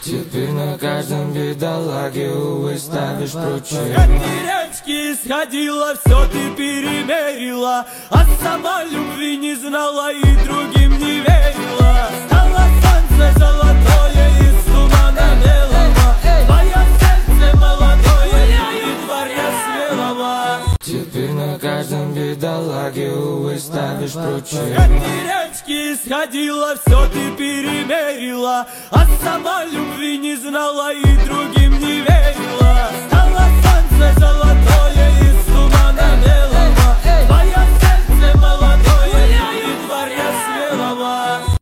Теперь на каждом бедолаге, увы, ставишь прочее. Как речки сходила, все ты перемерила, а сама любви не знала и другим не верила. Стало солнце золотое из тумана белого, твое сердце молодое и парня смелого. Теперь на каждом бедолаге, увы, ставишь прочее. Как речки сходила, все ты перемерила, а сама любви не знала и другим